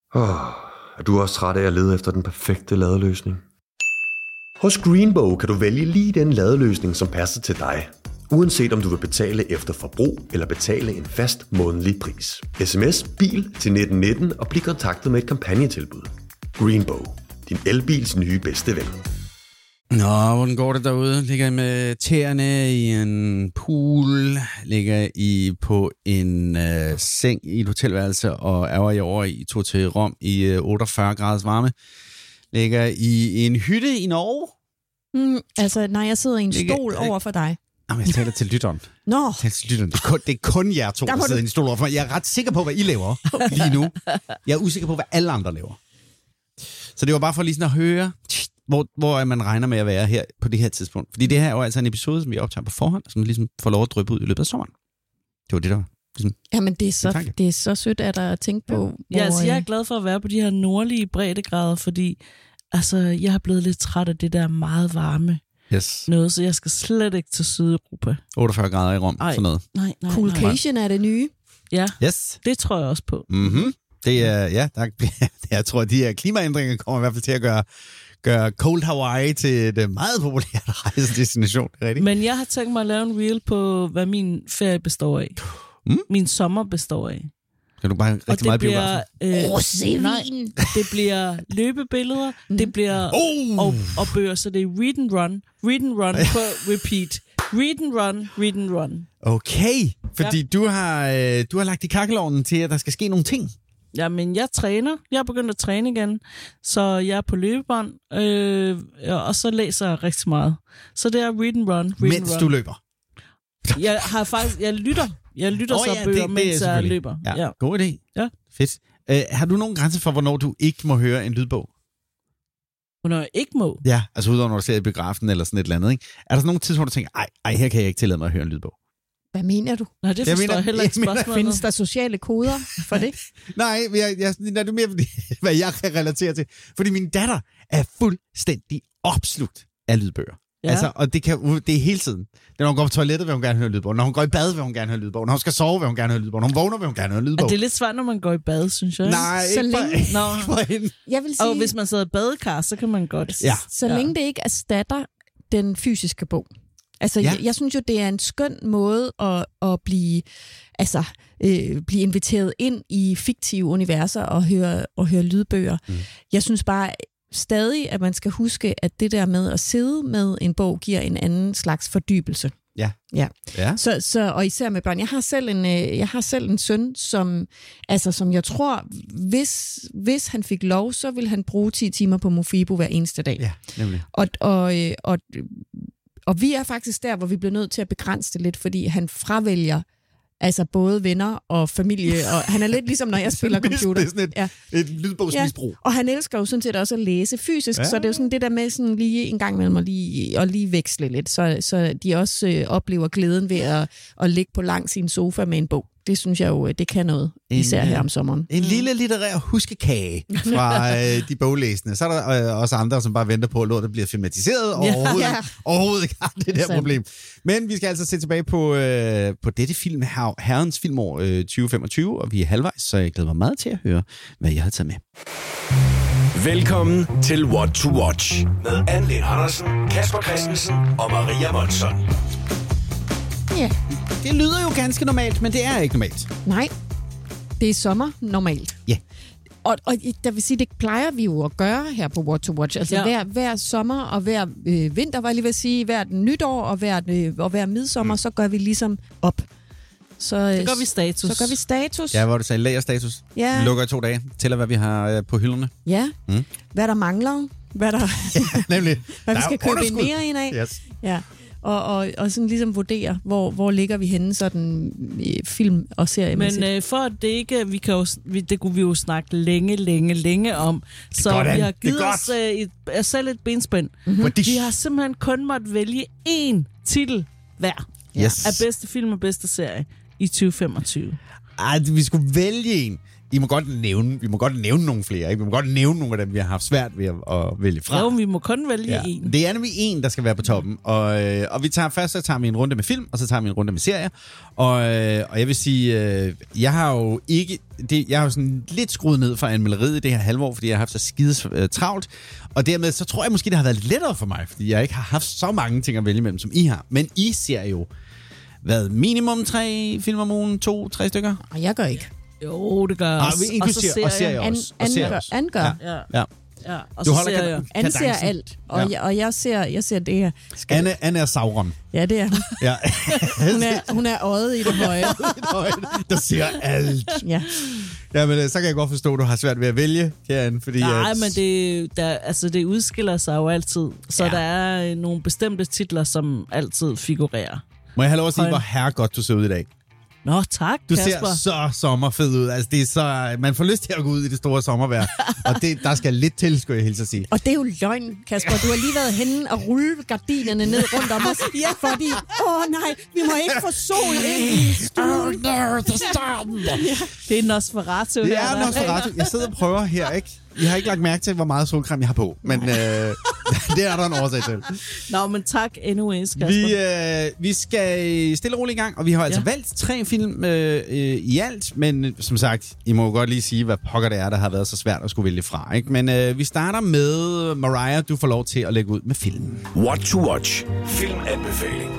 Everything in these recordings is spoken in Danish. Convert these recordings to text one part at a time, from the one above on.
Er du også træt af at lede efter den perfekte ladeløsning? Hos Greenbow kan du vælge lige den ladeløsning, som passer til dig. Uanset om du vil betale efter forbrug eller betale en fast månedlig pris. SMS bil til 1919 og bliv kontaktet med et kampagnetilbud. Greenbow, din elbils nye bedste ven. Nå, hvordan går det derude? Ligger I med tæerne i en pool? Ligger I på en seng i et hotelværelse og er I over i tog til Rom i 48 graders varme? Ligger I en hytte i Norge? Nej, jeg sidder i en stol over for dig. Jamen, jeg taler til lytteren. Nå. Det er kun jer to, der sidder i en stol over for mig. Jeg er ret sikker på, hvad I laver lige nu. Jeg er usikker på, hvad alle andre laver. Så det var bare for lige sådan at høre, hvor man regner med at være her på det her tidspunkt. Fordi det her er jo altså en episode, som vi optager på forhånd, som ligesom får lov at dryppe ud i løbet af sommeren. Det var det, der var. Ligesom, jamen, det er så sødt, at der tænkt på. Ja, altså, jeg er glad for at være på de her nordlige breddegrader, fordi altså, jeg har blevet lidt træt af det der meget varme noget, så jeg skal slet ikke til Sydeuropa. 48 grader i Rom, sådan noget. Nej. Coolcation er det nye. Ja, yes. Det tror jeg også på. Mm-hmm. Det er, jeg tror, at de her klimaændringer kommer i hvert fald til at gøre Cold Hawaii til et meget populært rejsedestination. Men jeg har tænkt mig at lave en reel på, hvad min ferie består af. Min sommer består af. Kan du bare rigtig meget biografen? Rosévin. Det bliver løbebilleder, det bliver og bøger, så det er read and run på repeat. Read and run. Okay, fordi du har lagt i kakkelovnen til, at der skal ske nogle ting. Jamen, jeg træner. Jeg er begyndt at træne igen, så jeg er på løbebånd, og så læser jeg rigtig meget. Så det er read and run. Mens du løber? Jeg lytter så bøger, mens jeg løber. Ja. God idé. Ja. Fedt. Har du nogen grænse for, hvornår du ikke må høre en lydbog? Hvornår jeg ikke må? Ja, altså udover når du ser i biografen eller sådan et eller andet, ikke? Er der sådan nogle tidspunkter, hvor du tænker, ej, her kan jeg ikke tillade mig at høre en lydbog? Hvad mener du? Nej, det forstår jeg heller ikke spørgsmålet. Findes der sociale koder for det? Nej, det er mere, hvad jeg kan relatere til. Fordi min datter er fuldstændig opslugt af lydbøger. Ja. Altså, og det er hele tiden. Når hun går på toilettet, vil hun gerne høre lydbog. Når hun går i bad, vil hun gerne høre lydbog. Når hun skal sove, vil hun gerne høre lydbog. Når hun vågner, vil hun gerne høre lydbog. Det er lidt svært, når man går i bad, synes jeg. Nej, så ikke længe. Jeg vil sige, og hvis man sidder i badekar, så kan man godt. Ja. Så længe det ikke erstatter den fysiske bog. Altså, jeg synes jo, det er en skøn måde at blive inviteret ind i fiktive universer og høre lydbøger. Jeg synes bare stadig, at man skal huske, at det der med at sidde med en bog giver en anden slags fordybelse. Ja. Så og især med børn. Jeg har selv en søn, som jeg tror, hvis han fik lov, så ville han bruge 10 timer på Mofibo hver eneste dag. Ja, nemlig. Og vi er faktisk der, hvor vi bliver nødt til at begrænse det lidt, fordi han fravælger både venner og familie, og han er lidt ligesom, når jeg spiller computer. Det er sådan et lydbogsmisbrug. Ja. Og han elsker jo sådan set også at læse fysisk, så det er jo sådan det der med sådan lige en gang imellem at lige veksle lidt, så de også oplever glæden ved at ligge på langs i en sofa med en bog. Det synes jeg jo, det kan noget, især her om sommeren. En lille litterær huskekage fra de boglæsende. Så er der også andre, som bare venter på, at lortet bliver filmatiseret, og overhovedet ikke har det der problem. Men vi skal altså se tilbage på dette film, Herrens filmår 2025, og vi er halvvejs, så jeg glæder mig meget til at høre, hvad jeg har taget med. Velkommen til What to Watch med Anne Lind Andersen, Kasper Christensen og Maria Monson. Ja. Det lyder jo ganske normalt, men det er ikke normalt. Nej, det er sommer normalt. Ja. Og der vil sige, det plejer vi jo at gøre her på What to Watch. Altså hver sommer og hver vinter, var jeg lige ved at sige, hvert nytår og hver midsommer, så gør vi ligesom op. Så gør vi status. Ja, hvor du sagde lagerstatus. Ja. Lukker i 2 dage. Tæller, hvad vi har på hylderne. Ja. Hvad der mangler. Hvad der... nemlig. Hvad vi skal købe en mere ind af. Yes. Ja. Og sådan ligesom vurdere, hvor ligger vi henne sådan film- og seriemæssigt. Men for at det ikke, det kunne vi jo snakke længe om. Så vi har givet os selv et benspænd. Vi har simpelthen kun måttet vælge én titel hver af bedste film og bedste serie i 2025. Vi skulle vælge en. vi må godt nævne nogle flere, ikke? Vi må godt nævne nogle af dem, vi har haft svært ved at vælge fra. Jo, vi må kun vælge en. Det er nemlig en, der skal være på toppen. Og vi tager vi en runde med film, og så tager vi en runde med serier. Og jeg vil sige, jeg har jo sådan lidt skruet ned for anmelderiet i det her halvår, fordi jeg har haft så skide travlt. Og dermed så tror jeg måske, det har været lidt lettere for mig, fordi jeg ikke har haft så mange ting at vælge mellem, som I har. Men I ser jo, minimum 3 film om ugen, 2-3 stykker? Og jeg gør ikke. Jo, det gør også. Og så serier også. Anne gør. Ja. Ja, og du så holder ser jeg. Anne ser alt, og jeg ser det her. Anne er Sauron. Ja, det er hun. Ja. hun er øjet i det høje. Der ser alt. Ja. Ja, men så kan jeg godt forstå, at du har svært ved at vælge, Karen, fordi... Nej, men det udskiller sig jo altid. Så der er nogle bestemte titler, som altid figurerer. Må jeg have lov at sige, hvor herregodt du ser ud i dag? Nå, tak, du Kasper. Du ser så sommerfed ud. Altså, det er så... Man får lyst til at gå ud i det store sommervejr. Og der skal lidt til, skulle jeg hilse at sige. Og det er jo løgn, Kasper. Du har lige været henne og rulle gardinerne ned rundt om os. Ja, fordi... nej, vi må ikke få sol ind i stuen. Det er Nosferatu. Det er Nosferatu. Jeg sidder og prøver her, ikke? Jeg har ikke lagt mærke til, hvor meget solcreme jeg har på. Men det er der en årsag til. Nå, men tak anyways, Kasper. Vi skal stille og roligt i gang, og vi har altså valgt 3 film i alt. Men som sagt, I må godt lige sige, hvad pokker det er, der har været så svært at skulle vælge fra. Ikke? Men vi starter med Mariah. Du får lov til at lægge ud med filmen. What to watch. Filmanbefaling.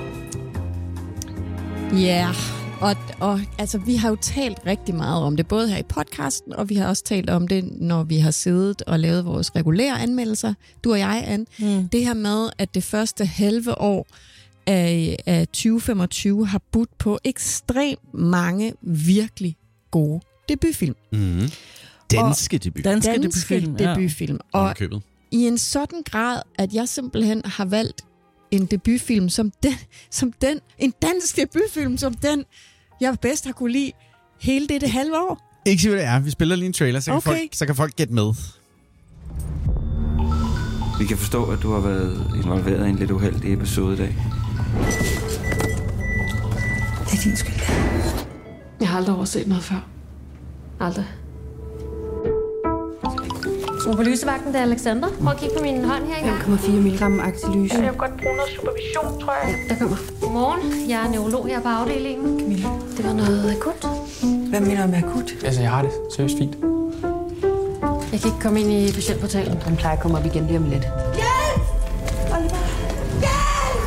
Ja, og altså, vi har jo talt rigtig meget om det, både her i podcasten, og vi har også talt om det, når vi har siddet og lavet vores regulære anmeldelser, du og jeg, Anne. Det her med, at det første halve år af 2025 har budt på ekstremt mange virkelig gode debutfilm. Danske debutfilm. Debutfilm. Og i en sådan grad, at jeg simpelthen har valgt en debutfilm en dansk debutfilm som den, jeg bedst har kunne lide hele det halve år. Ikke sige, hvad det er. Vi spiller lige en trailer, så kan folk gætte med. Vi kan forstå, at du har været involveret i en lidt uheldig episode i dag. Det er din skyld. Jeg har aldrig overset noget før. Aldrig. Skal på lysevagten, det er Alexander. Prøv at kigge på min hånd her engang. 5,4 milligram aktilyse. Jeg vil godt bruge noget supervision, tror jeg. Ja, der kommer. Godmorgen. Jeg er neurolog her på afdelingen. Camilla. Det var noget akut. Hvad mener du med akut? Altså, jeg har det seriøst fint. Jeg kan ikke komme ind i patientportalen. Den plejer at komme op igen lige om lidt. Hjælp! Oliver! Hjælp!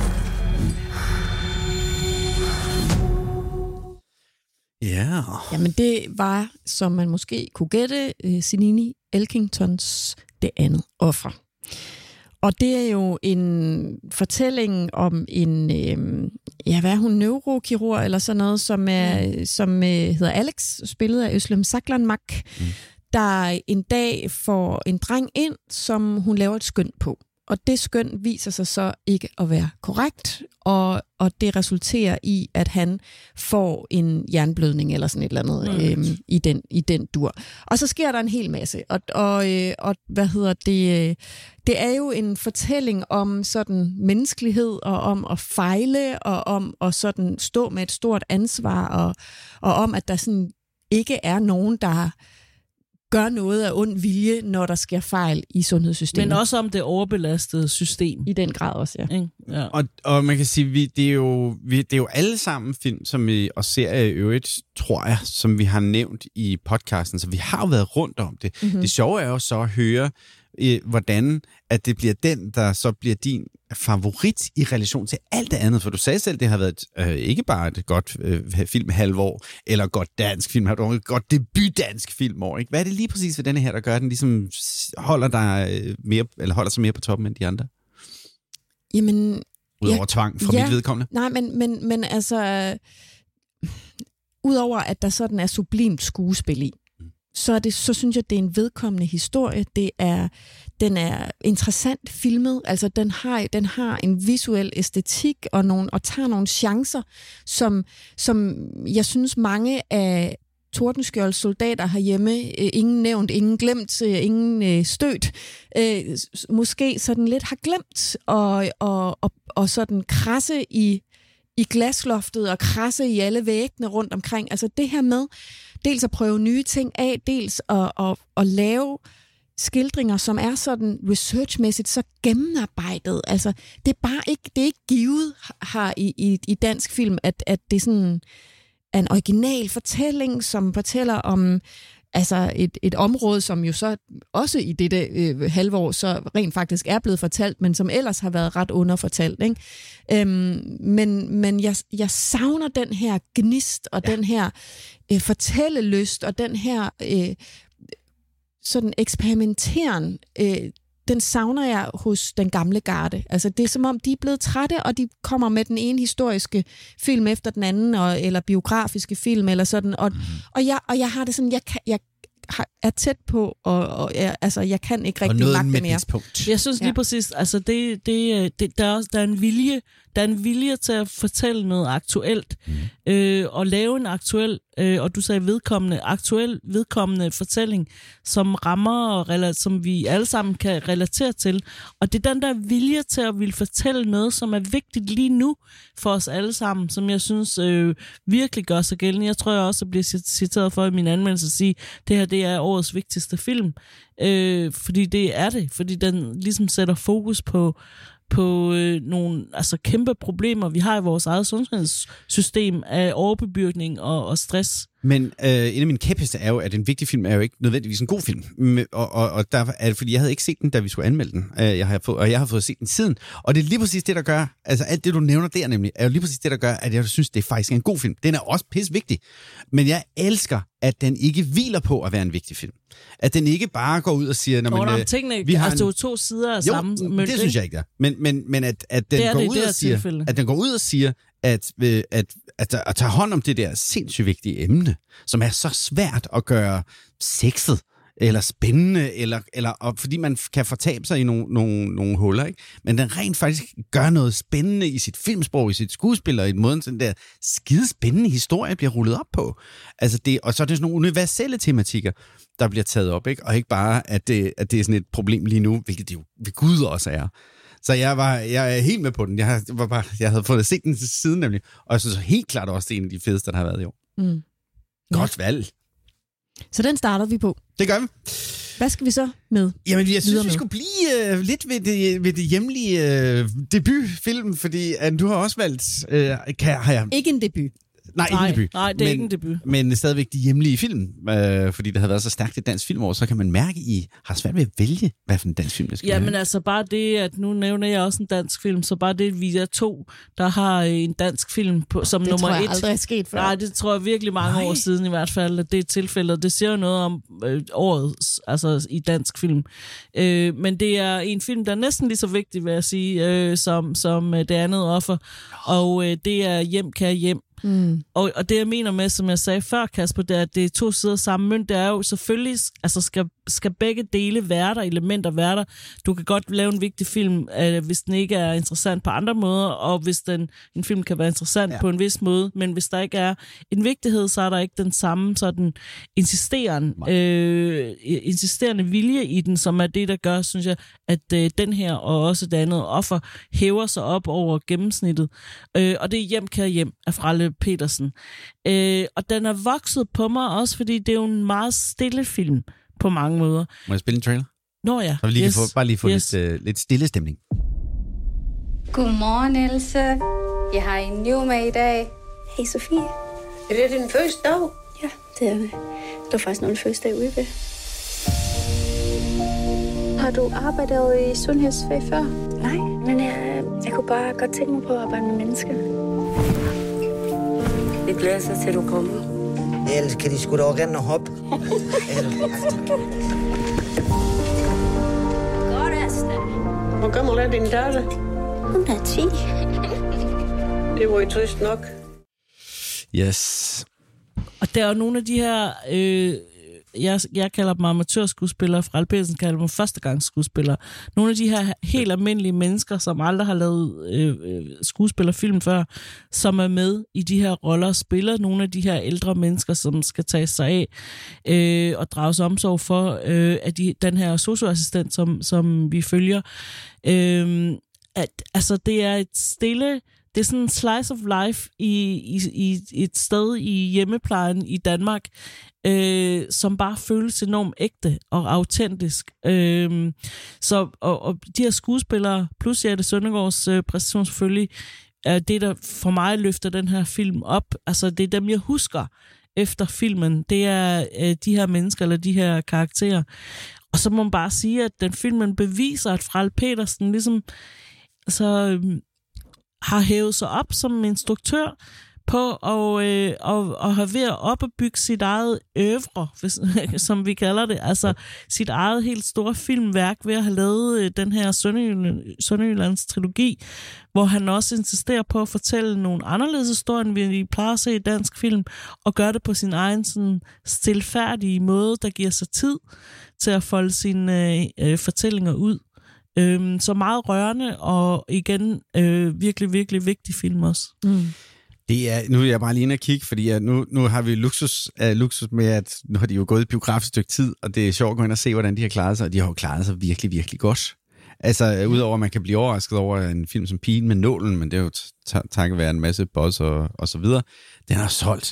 Ja. Jamen det var, som man måske kunne gætte, Sinéad Elkingtons Det andet offer. Og det er jo en fortælling om en, hvad er hun, neurokirurg eller sådan noget, som hedder Alex, spillet af Özlem Saklanmak, der en dag får en dreng ind, som hun laver et skøn på. Og det skøn viser sig så ikke at være korrekt, og det resulterer i, at han får en hjerneblødning eller sådan et eller andet i den dur. Og så sker der en hel masse. Og hvad hedder det? Det er jo en fortælling om sådan menneskelighed, og om at fejle, og om at sådan stå med et stort ansvar, og om, at der sådan ikke er nogen, der gør noget af ond vilje, når der sker fejl i sundhedssystemet. Men også om det overbelastede system. I den grad også, ja. Ja. Og man kan sige, det er jo alle sammen film, som vi og serier i øvrigt, tror jeg, som vi har nævnt i podcasten, så vi har jo været rundt om det. Mm-hmm. Det sjove er jo så at høre, hvordan at det bliver den, der så bliver din favorit i relation til alt det andet. For du sagde selv, det har været ikke bare et godt filmhalvår, eller godt dansk filmhalvår, et godt debutdansk filmår. Ikke? Hvad er det lige præcis ved denne her, der gør, den ligesom holder sig mere på toppen end de andre? Jamen... Udover tvang fra mit vedkommende? Nej, men altså... Udover at der sådan er sublimt skuespil i, så synes jeg, det er en vedkommende historie. Den er interessant filmet. Altså, den har en visuel æstetik og tager nogle chancer, som jeg synes mange af Tordenskjolds soldater herhjemme, ingen nævnt, ingen glemt, ingen stødt, måske sådan lidt har glemt og sådan krasse i glasloftet og krasse i alle væggene rundt omkring. Altså det her med dels at prøve nye ting af, dels at lave skildringer, som er sådan researchmæssigt så gennemarbejdet. Altså det er ikke givet her i dansk film, at det sådan er en original fortælling, som fortæller om altså et område, som jo så også i dette halvår så rent faktisk er blevet fortalt, men som ellers har været ret underfortalt. Ikke? Men jeg savner den her gnist og den her fortællelyst og den her sådan eksperimenteren, den savner jeg hos den gamle garde. Altså det er som om, de er blevet trætte, og de kommer med den ene historiske film efter den anden, eller biografiske film, eller sådan. Og jeg har det sådan, jeg er tæt på, og jeg kan ikke rigtig magte mere. Jeg synes lige præcis, altså der er en vilje, til at fortælle noget aktuelt, og lave en aktuel, og du sagde vedkommende fortælling, som rammer, som vi alle sammen kan relatere til. Og det er den der vilje til at ville fortælle noget, som er vigtigt lige nu for os alle sammen, som jeg synes virkelig gør sig gældende. Jeg tror jeg også, at bliver citeret for i min anmeldelse at sige, det her det er årets vigtigste film. Fordi det er det. Fordi den ligesom sætter fokus på nogle kæmpe problemer, vi har i vores eget sundhedssystem af overbebyrkning og stress. Men en af mine kæpheste er jo, at en vigtig film er jo ikke nødvendigvis en god film. Og der er det, fordi jeg havde ikke set den, da vi skulle anmelde den. Jeg har fået set den siden. Og det er lige præcis det, der gør, altså alt det, du nævner der nemlig, er jo lige præcis det, der gør, at jeg synes, det er faktisk en god film. Den er også pissevigtig. Men jeg elsker, at den ikke hviler på at være en vigtig film. At den ikke bare går ud og siger, vi har det er jo to sider af samme mønt. Det synes jeg ikke, der. Men at den går ud og siger, at den går ud og siger, at tage hånd om det der sindssygt vigtige emne, som er så svært at gøre sexet, eller spændende, eller fordi man kan fortabe sig i nogle huller, ikke? Men den rent faktisk gør noget spændende i sit filmsprog, i sit skuespil, og i måden sådan der skide spændende historie bliver rullet op på. Altså og så er det sådan nogle universelle tematikker, der bliver taget op, ikke? Og ikke bare, at det er sådan et problem lige nu, hvilket det jo ved Gud også er. Så jeg er helt med på den. Jeg havde fået set den siden nemlig, og jeg synes helt klart også, det er en af de fedeste, der har været i år. Mm. Godt valg. Så den starter vi på. Det gør vi. Hvad skal vi så med? Jamen, jeg synes, vi skulle blive lidt ved det hjemlige debutfilm, fordi du har også valgt... Ikke en debut. Nej, ikke en debut. Nej, det er ikke en debut. Men stadigvæk de hjemlige film, fordi det har været så stærkt et dansk filmår, så kan man mærke, at I har svært ved at vælge, hvad for en dansk film, det skal være. Men altså bare det, at nu nævner jeg også en dansk film, så bare det, vi er to, der har en dansk film som nummer 1. Det tror jeg aldrig er sket før. Nej, det tror jeg virkelig mange år siden i hvert fald, at det er tilfældet. Det siger jo noget om året, altså i dansk film. Men det er en film, der er næsten lige så vigtig, vil jeg sige, som det andet offer. Og det er Hjem, kære hjem. Mm. Og det jeg mener med, som jeg sagde før, Kasper, det er, at det er to sider samme mønt. Det er jo selvfølgelig, altså skal begge dele være der, elementer være der. Du kan godt lave en vigtig film, hvis den ikke er interessant på andre måder, og hvis en film kan være interessant på en vis måde, men hvis der ikke er en vigtighed, så er der ikke den samme sådan insisterende vilje i den, som er det, der gør, synes jeg, at den her og også det andet offer hæver sig op over gennemsnittet. Og det er Hjem, kære hjem af Fralle Petersen. Og den er vokset på mig også, fordi det er jo en meget stille film på mange måder. Må jeg spille en trailer? Nå ja. Så vi lige kan få lidt stille stemning. Godmorgen, Else. Jeg har en new med i dag. Hey, Sofie. Er det din første dag? Ja, det er det. Det var faktisk nogle første dag ude ved. Har du arbejdet i sundhedsfag før? Nej, men jeg kunne bare godt tænke mig på at arbejde med mennesker. Vi glæder sig til, du kommer. Ellers kan de sgu da også rende og hoppe. Godt, Asta. Hvor gammel er din datter? Hun er 10. Det var jo trist nok. Yes. Og der er jo nogle af de her... Jeg kalder dem amatørskuespillere, Fralle Petersen kalder dem førstegangsskuespillere. Nogle af de her helt almindelige mennesker, som aldrig har lavet skuespillerfilm før, som er med i de her roller, spiller nogle af de her ældre mennesker, som skal tage sig af og drages omsorg for at den her socioassistent, som vi følger. Det er det er sådan en slice of life i et sted i hjemmeplejen i Danmark, som bare føles enormt ægte og autentisk. Og de her skuespillere, plus Jette Søndergaards præstation selvfølgelig, det, der for mig løfter den her film op. Altså, det er dem, jeg husker efter filmen. Det er de her mennesker, eller de her karakterer. Og så må man bare sige, at den filmen beviser, at Frald Petersen ligesom har hævet sig op som instruktør på at have ved at opbygge sit eget oeuvre, som vi kalder det, altså sit eget helt store filmværk ved at have lavet den her Sønderjyllands trilogi, hvor han også insisterer på at fortælle nogle anderledes historier, end vi plejer at se i dansk film, og gøre det på sin egen sådan stilfærdige måde, der giver sig tid til at folde sine fortællinger ud. Så meget rørende, og igen virkelig, virkelig vigtig film også. Det er, nu er jeg bare lige inde og kigge, fordi nu har vi luksus med, at nu har de jo gået i biograf et stykke tid, og det er sjovt at gå ind og se, hvordan de har klaret sig, og de har jo klaret sig virkelig, virkelig godt. Altså, udover at man kan blive overrasket over en film som Pigen med nålen, men det er jo takket være en masse buzz og så videre, den har solgt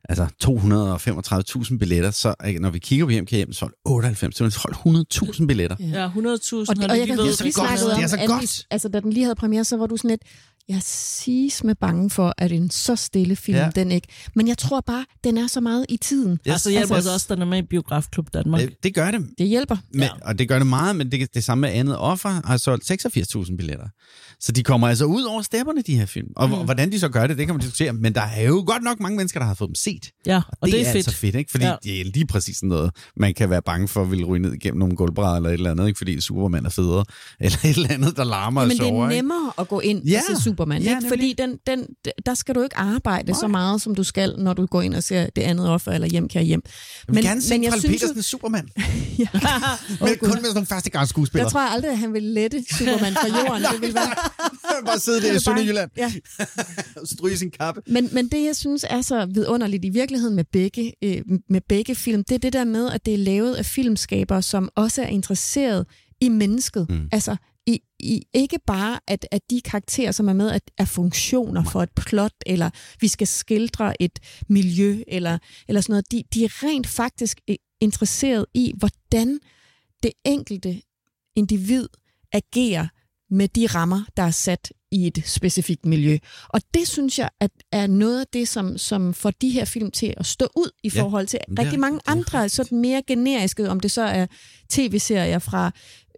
235.000 billetter, så når vi kigger på hjem, kan hjem solgt 98, så har solgt 100.000 billetter. Ja, 100.000. Og jeg kan huske, vi snakkede om, altså da den lige havde premiere, så var du sådan lidt, jeg siges med bange for, at en så stille film, den ikke. Men jeg tror bare, den er så meget i tiden. Yes. Altså hjælper også, den er med i Biografklub Danmark. Det gør det. Det hjælper. Og det gør det meget, men det samme med Andet Offer har solgt 86.000 billetter. Så de kommer altså ud over stepperne, de her film. Og hvordan de så gør det kan man diskutere. Men der er jo godt nok mange mennesker, der har fået dem set. Ja, og det er fedt. Altså fedt, ikke? Fordi det er lige præcis noget, man kan være bange for, at ville ryge ned igennem nogle gulvbrædder eller et eller andet, ikke? Fordi Superman er federe. Eller et eller andet, der larmer og sover. Men det er nemmere at gå ind og se Superman, ikke? Fordi der skal du ikke arbejde så meget, som du skal, når du går ind og ser Det Andet Offer eller Hjem Kære Hjem. Jeg vil gerne se Frald Petersen Superman. Men kun med sådan nogle førstegangsskuespillere. Jeg tror aldrig, at han vil lette Superman fra jorden. Det vil være... bare sidde der i Sønderjylland og stryge sin kappe. Men det, jeg synes er så vidunderligt i virkeligheden med begge film, det er det der med, at det er lavet af filmskabere, som også er interesseret i mennesket. Altså, i ikke bare, at de karakterer, som er med, er funktioner for et plot, eller vi skal skildre et miljø, eller sådan noget. De er rent faktisk interesseret i, hvordan det enkelte individ agerer med de rammer, der er sat i et specifikt miljø. Og det synes jeg, at er noget af det, som får de her film til at stå ud i forhold til rigtig mange andre, sådan mere generiske, om det så er tv-serier fra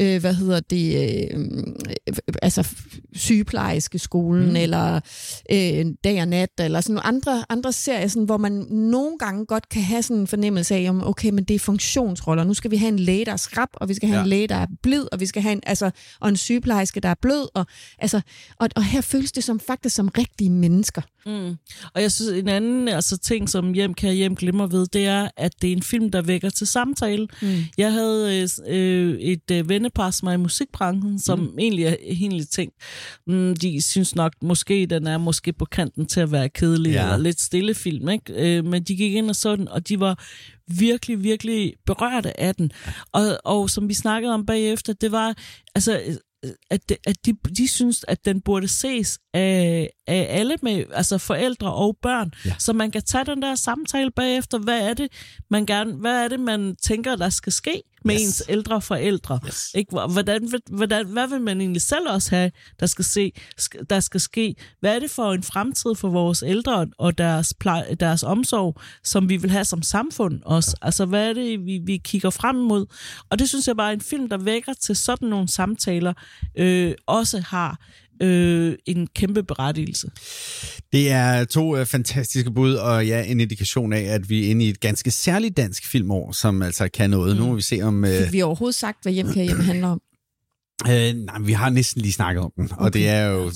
altså sygeplejerskeskolen, eller Dag og Nat, eller sådan nogle andre serier, sådan, hvor man nogle gange godt kan have sådan en fornemmelse af, om okay, men det er funktionsroller. Nu skal vi have en læge, der er skrap, og vi skal have en læge, der er blid, og vi skal have og en sygeplejerske, der er blød, og her føles det faktisk som rigtige mennesker. Og jeg synes, en anden ting, som Hjem Kære Hjem glemmer ved, det er, at det er en film, der vækker til samtale. Jeg havde et vennepar, som er i musikbranchen, som egentlig er helt tænkt, de synes nok, den er måske på kanten til at være kedelig, eller lidt stille film, ikke? Men de gik ind og så den, og de var virkelig, virkelig berørte af den. Og som vi snakkede om bagefter, det var, at de synes, at den burde ses af alle med, altså forældre og børn, så man kan tage den der samtale bagefter. Hvad er det, man tænker, der skal ske med ens ældre forældre? Ikke? Hvad vil man egentlig selv også have, der skal ske? Hvad er det for en fremtid for vores ældre og deres omsorg, som vi vil have som samfund også? Altså, hvad er det, vi kigger frem imod? Og det synes jeg bare er en film, der vækker til sådan nogle samtaler, også har en kæmpe berettigelse. Det er 2 fantastiske bud, og en indikation af, at vi er inde i et ganske særligt dansk filmår, som altså kan noget. Nu må vi se om... Fik vi overhovedet sagt, hvad Hjem Kære Hjem handler om? Nej, vi har næsten lige snakket om den, og det er jo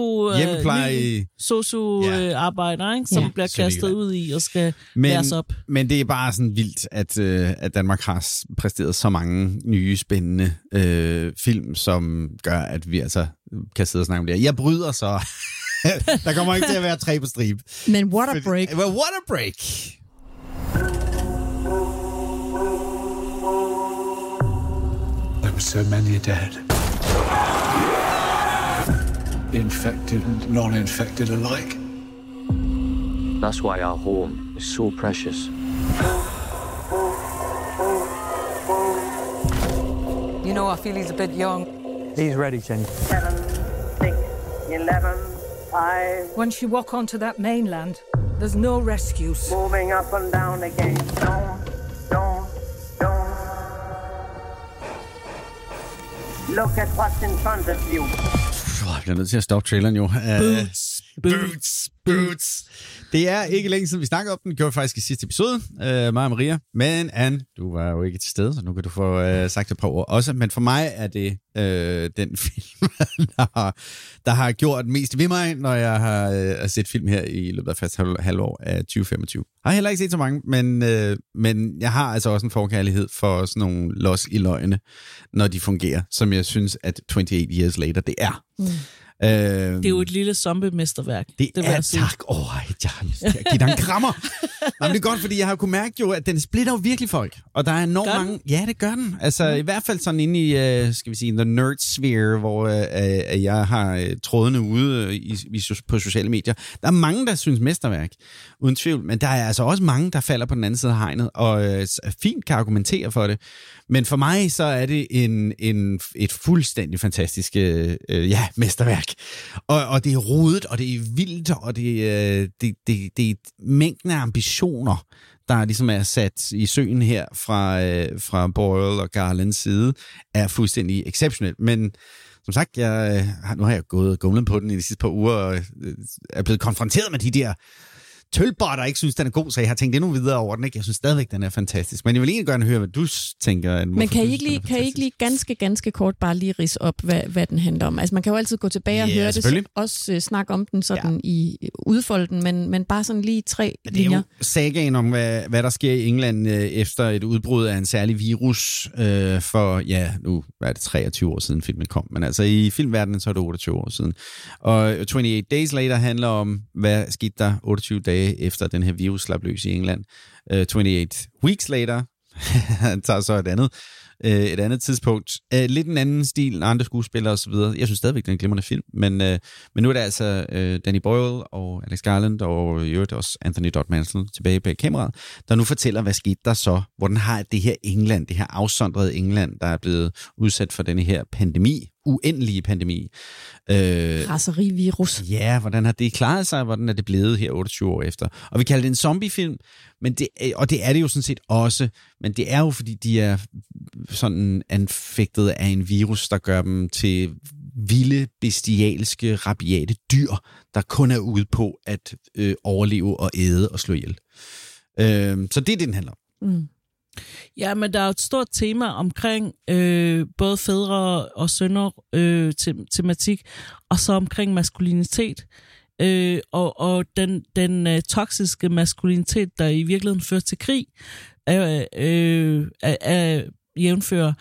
sosu-arbejder, ikke, som bliver kastet ud i og skal læres op. Men det er bare sådan vildt, at Danmark har præsteret så mange nye, spændende film, som gør, at vi altså kan sidde og snakke om det. Jeg bryder så. Der kommer ikke til at være 3 på stribe. Men what a break. What a break. There were so many dead. infected and non-infected alike. That's why our home is so precious. You know, I feel he's a bit young. He's ready, Jenny. 7, 6, 11, 5. Once you walk onto that mainland, there's no rescues. Moving up and down again. Don't. Look at what's in front of you. Jeg bliver nødt til at stoppe traileren jo. Boots. Det er ikke længe siden, vi snakkede om den. Det gjorde vi faktisk i sidste episode, mig og Maria. Men Anne, du var jo ikke til stede, så nu kan du få sagt et par ord også. Men for mig er det den film, der har gjort mest ved mig, når jeg har set film her i løbet af første halvår af 2025. Jeg har heller ikke set så mange, men jeg har altså også en forkærlighed for sådan nogle los i løgne, når de fungerer, som jeg synes, at 28 Years Later, det er. Det er jo et lille zombie-mesterværk. Det er tak. Jeg giver dig en krammer. Nå, det er godt, fordi jeg har kunnet mærke jo, at den splitter jo virkelig folk. Og der er enormt mange... Ja, det gør den. Altså i hvert fald sådan inde i, skal vi sige, the nerd sphere, hvor jeg har trådene ude på sociale medier. Der er mange, der synes mesterværk, uden tvivl. Men der er altså også mange, der falder på den anden side af hegnet, og fint kan argumentere for det. Men for mig, så er det et fuldstændig fantastisk mesterværk. Og det er rodet, og det er vildt, og det er mængden af ambitioner, der ligesom er sat i søen her fra Boyle og Garlands side, er fuldstændig exceptionelt. Men som sagt, nu har jeg gået og gumlet på den i de sidste par uger, og er blevet konfronteret med de der tølbotter, ikke synes, den er god, så jeg har tænkt endnu videre over den. Ikke? Jeg synes stadigvæk, den er fantastisk. Men jeg vil egentlig gerne høre, hvad du tænker. Men kan I ikke lige ganske kort bare lige ridse op, hvad den handler om? Altså, man kan jo altid gå tilbage og høre det, også snakke om den sådan i udfolden, men bare sådan lige 3 linjer. Det er jo sagaen om, hvad der sker i England efter et udbrud af en særlig virus for, nu er det 23 år siden filmen kom, men altså i filmverdenen, så er det 28 år siden. Og 28 Days Later handler om, hvad skete der 28 dage efter den her virus slap løs i England. 28 Weeks Later, han tager så et andet tidspunkt. Lidt en anden stil, andre skuespillere osv. Jeg synes stadigvæk, det er en glimrende film, men nu er det altså Danny Boyle og Alex Garland og i øvrigt også Anthony Dodd Mansell tilbage bag kameraet, der nu fortæller, hvad skete der så, hvordan har det her England, det her afsondrede England, der er blevet udsat for denne her pandemi, uendelige pandemi. Raserivirus. Ja, hvordan har det klaret sig, hvordan er det blevet her 28 år efter? Og vi kalder det en zombiefilm, men det er det jo sådan set også, men det er jo, fordi de er sådan anfægtet af en virus, der gør dem til vilde, bestialske, rabiate dyr, der kun er ude på at overleve og æde og slå ihjel. Så det er det, den handler om. Mm. Ja, men der er et stort tema omkring både fædre og sønner tematik, og så omkring maskulinitet. Og den toksiske maskulinitet, der i virkeligheden fører til krig, jævnfører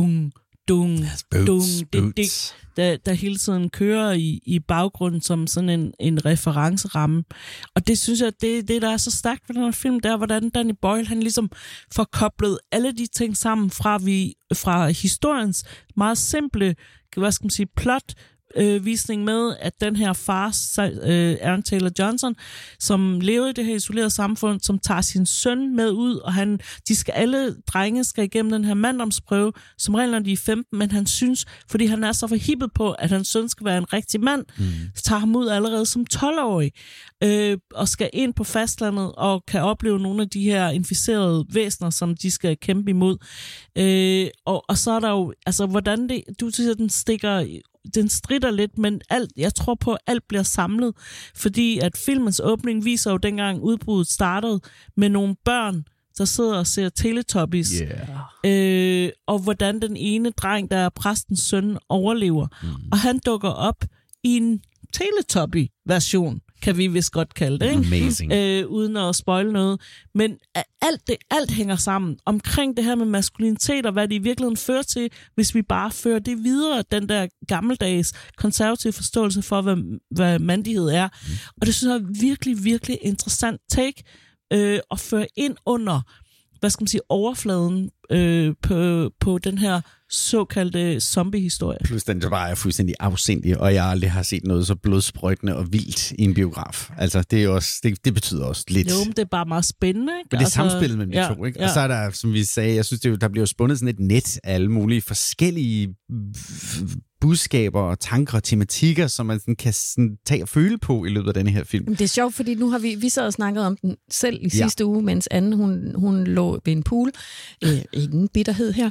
der hele tiden kører i baggrunden som sådan en referenceramme. Og det synes jeg, det der er så stærkt ved den her film, det er, hvordan Danny Boyle, han ligesom får koblet alle de ting sammen fra historiens meget simple, hvad skal man sige, plot, visning med, at den her far, Aaron Taylor Johnson, som levede i det her isolerede samfund, som tager sin søn med ud, og alle drenge skal igennem den her manddomsprøve, som regel når de er 15, men han synes, fordi han er så forhippet på, at hans søn skal være en rigtig mand, så tager ham ud allerede som 12-årig, og skal ind på fastlandet, og kan opleve nogle af de her inficerede væsener, som de skal kæmpe imod. Og så er der jo, altså hvordan det, du siger, den stritter lidt, men jeg tror på, at alt bliver samlet, fordi at filmens åbning viser jo dengang udbruddet startede med nogle børn, der sidder og ser Teletubbies, og hvordan den ene dreng, der er præstens søn, overlever. Og han dukker op i en Teletubby-version, kan vi vist godt kalde det, ikke? Uden at spoile noget. Men alt hænger sammen omkring det her med maskulinitet, og hvad det i virkeligheden fører til, hvis vi bare fører det videre, den der gammeldags konservative forståelse for, hvad mandighed er. Og det synes jeg er virkelig, virkelig interessant take at føre ind under, hvad skal man sige, overfladen på den her såkaldte zombie-historie. Plus den bare er fuldstændig afsindig, og jeg aldrig har set noget så blodsprøjtende og vildt i en biograf. Altså, det er også, det betyder også lidt. Jo, men det er bare meget spændende, ikke? Men det er samspillet mellem de to, ikke? Og så er der, som vi sagde, jeg synes, der bliver spundet sådan et net af alle mulige forskellige budskaber og tanker og tematikker, som man sådan kan sådan tage og føle på i løbet af denne her film. Det er sjovt, fordi nu har vi sad og snakket om den selv i sidste uge, mens Anne, hun lå ved en pool. Ingen bitterhed her.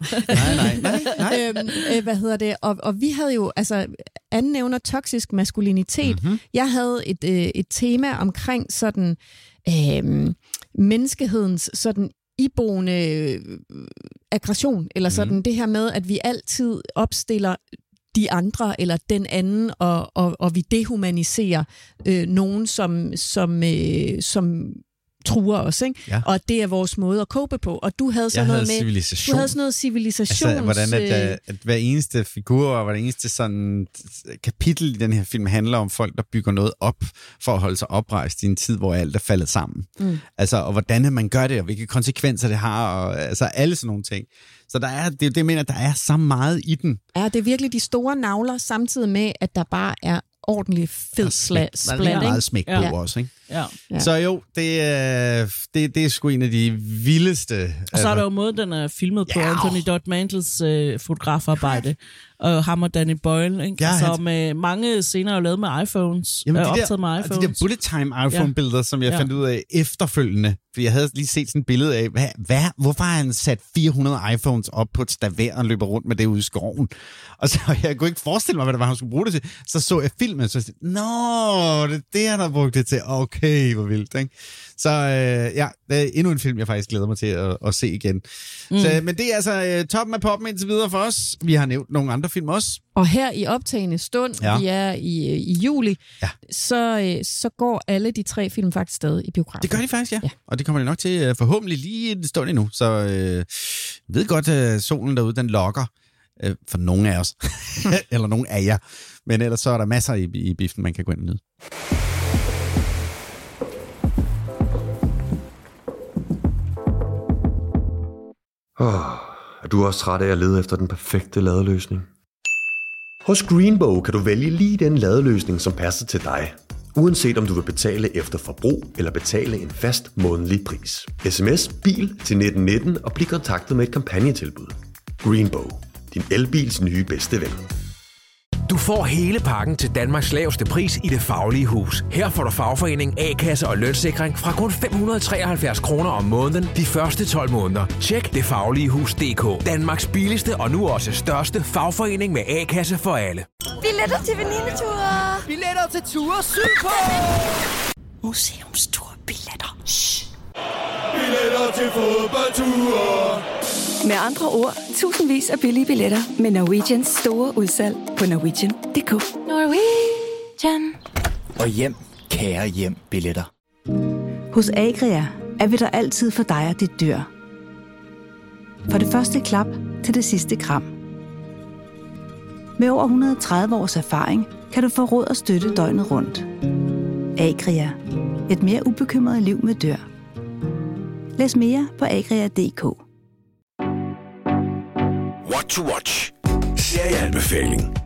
Nej. Hvad hedder det? Og vi havde jo, altså, Anne nævner toksisk maskulinitet. Mm-hmm. Jeg havde et tema omkring sådan menneskehedens sådan iboende aggression, eller sådan det her med, at vi altid opstiller de andre eller den anden, og vi dehumaniserer nogen, som truer os, ikke? Ja. Og det er vores måde at cope på. Og du havde sådan noget civilisation. Du havde sådan noget civilisations... Altså, hvordan at hver eneste figur og hver eneste sådan kapitel i den her film handler om folk, der bygger noget op for at holde sig oprejst i en tid, hvor alt er faldet sammen. Mm. Altså, og hvordan man gør det, og hvilke konsekvenser det har, og altså alle sådan nogle ting. Så der er, det mener, der er så meget i den. Ja, det er virkelig de store navler, samtidig med, at der bare er ordentlig fed splat. Der er meget smæk på også, ikke? Ja. Så jo, det er sgu en af de vildeste. Og så er der jo måde, den er filmet på Anthony Dodd Mantles fotografarbejde, og ham og Danny Boyle, ikke? Ja, så med mange scener er jo lavet med iPhones. Jamen, optaget med iPhones. De der bullet time iPhone-billeder, som jeg fandt ud af efterfølgende, fordi jeg havde lige set sådan et billede af, hvorfor har han sat 400 iPhones op på et stavær og løber rundt med det ude i skoven? Og så jeg kunne ikke forestille mig, hvad det var, han skulle bruge det til. Så jeg filmen, så jeg det er det, han har brugt det til. Okay, hvor vildt, ikke? Så det er endnu en film, jeg faktisk glæder mig til at se igen. Så, men det er altså toppen af poppen indtil videre for os. Vi har nævnt nogle andre film også. Og her i optagende stund, vi er i juli, så går alle de 3 film faktisk stadig i biografen. Det gør de faktisk, ja. Og det kommer de nok til forhåbentlig lige en stund endnu. Så ved godt, at solen derude, den lokker for nogle af os. Eller nogle af jer. Men ellers så er der masser i biffen, man kan gå ind og nyde. Er du også træt af at lede efter den perfekte ladeløsning? Hos Greenbow kan du vælge lige den ladeløsning, som passer til dig. Uanset om du vil betale efter forbrug eller betale en fast månedlig pris. SMS bil til 1919 og bliv kontaktet med et kampagnetilbud. Greenbow, din elbils nye bedste ven. Du får hele pakken til Danmarks laveste pris i Det Faglige Hus. Her får du fagforening, A-kasse og lønssikring fra kun 573 kroner om måneden de første 12 måneder. Tjek detfagligehus.dk. Danmarks billigste og nu også største fagforening med A-kasse for alle. Billetter til venineture. Billetter til ture sydpå. Museumstur billetter. Shh. Billetter til fodboldture. Med andre ord, tusindvis af billige billetter med Norwegians store udsalg på Norwegian.dk. Norwegian. Og hjem, kære hjem, billetter. Hos Agria er vi der altid for dig og dit dyr. For det første klap til det sidste kram. Med over 130 års erfaring kan du få råd og støtte døgnet rundt. Agria. Et mere ubekymret liv med dyr. Læs mere på agria.dk. What to watch. Serieanbefaling.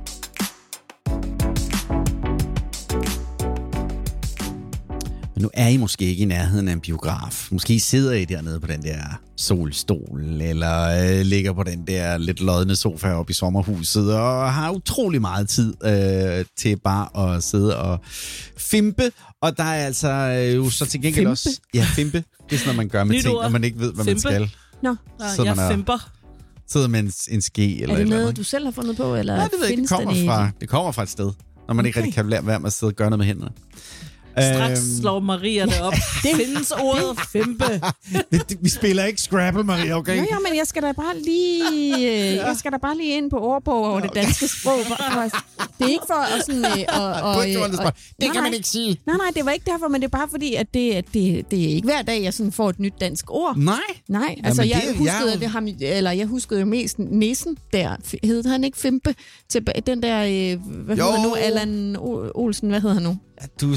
Men nu er I måske ikke i nærheden af en biograf. Måske sidder I dernede på den der solstol, eller ligger på den der lidt lodne sofa oppe i sommerhuset, og har utrolig meget tid til bare at sidde og fimpe. Og der er altså jo så til gengæld også... Ja, fimpe. Det er sådan noget, man gør med ting, når man ikke ved, hvad man skal. Nå, jeg fimper. Sidder med en ske eller er det noget, eller du selv har fundet på, eller det ved jeg ikke. Det kommer fra et sted, når man ikke rigtig kan lade være med at sidde og gøre noget med hænderne. Straks slår Maria det op. Det findes ordet fempe. Vi spiller ikke Scrabble, Maria, okay? Jo, men jeg skal da bare lige ind på ordbog over det danske sprog. Det er ikke for at sådan... det kan man ikke sige. Nej, det var ikke derfor, men det er bare fordi, at det er ikke hver dag, jeg sådan får et nyt dansk ord. Nej, altså jeg huskede jo mest næsen der. Hed han ikke Fempe? Den der, hvad hedder nu? Allan Olsen, hvad hedder han nu? Du graver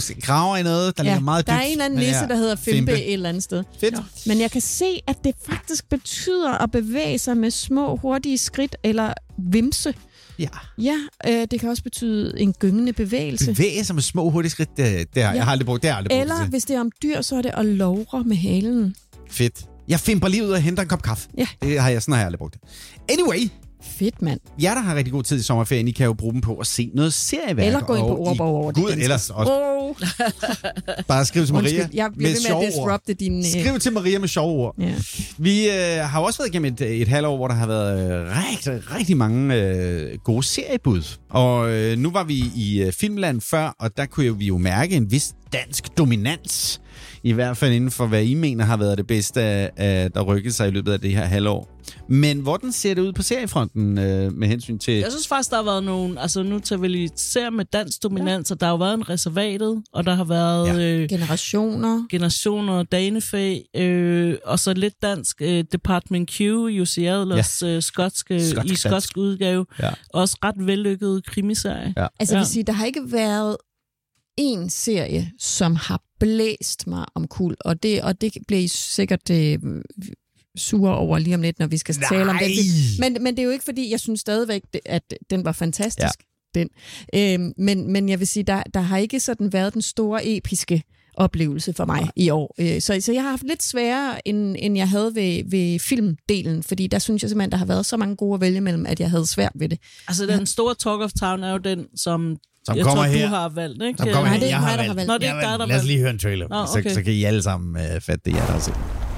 graver i noget, der ligger meget dybt. Der er en eller anden nisse, der hedder Fimpe et eller andet sted. Fedt. Men jeg kan se, at det faktisk betyder at bevæge sig med små, hurtige skridt eller vimse. Ja. Ja, det kan også betyde en gyngende bevægelse. Bevæge sig med små, hurtige skridt, jeg har aldrig brugt det. Eller hvis det er om dyr, så er det at lovre med halen. Fedt. Jeg fimper lige ud og henter en kop kaffe. Ja. Sådan har jeg aldrig brugt det. Anyway. Fedt, mand. Jer, der har rigtig god tid i sommerferien, I kan jo bruge dem på at se noget serieværk. Eller gå ind på ordbog over det. Gud, ellers også. Bare skriv til Maria jeg bliver ved med at disrupte din... Skriv til Maria med sjove ord. Ja. Vi har også været igennem et halvår, hvor der har været rigtig mange gode seriebud. Og nu var vi i Filmland før, og der kunne vi jo mærke en vis dansk dominans. I hvert fald inden for, hvad I mener har været det bedste, der rykket sig i løbet af det her halvår. Men hvordan ser det ud på seriefronten med hensyn til... Jeg synes faktisk, der har været nogle... Altså, nu tager vi lige ser med dansk dominans, og der har jo været en Reservatet, og der har været... Generationer, Danefæ, og så lidt dansk Department Q, Jussi Adlers skotsk udgave. Ja. Også ret vellykket krimiserie. Ja. Altså, jeg vil sige, der har ikke været en serie, som har blæst mig om kul, og det bliver I sikkert sure over lige om lidt, når vi skal tale om den. Men det er jo ikke, fordi jeg synes stadigvæk, at den var fantastisk. Ja. Men jeg vil sige, der har ikke sådan været den store episke oplevelse for mig i år. Så jeg har haft lidt sværere, end jeg havde ved filmdelen, fordi der synes jeg simpelthen, der har været så mange gode at vælge mellem, at jeg havde svært ved det. Altså, den store Talk of Town er jo den, som jeg kommer tror, her. Du har valgt, ikke? Som kommer her. Jeg har valgt. Nå, det er ikke dig, der lad os lige høre en trailer, så kan I alle sammen fatte det, jeg har set.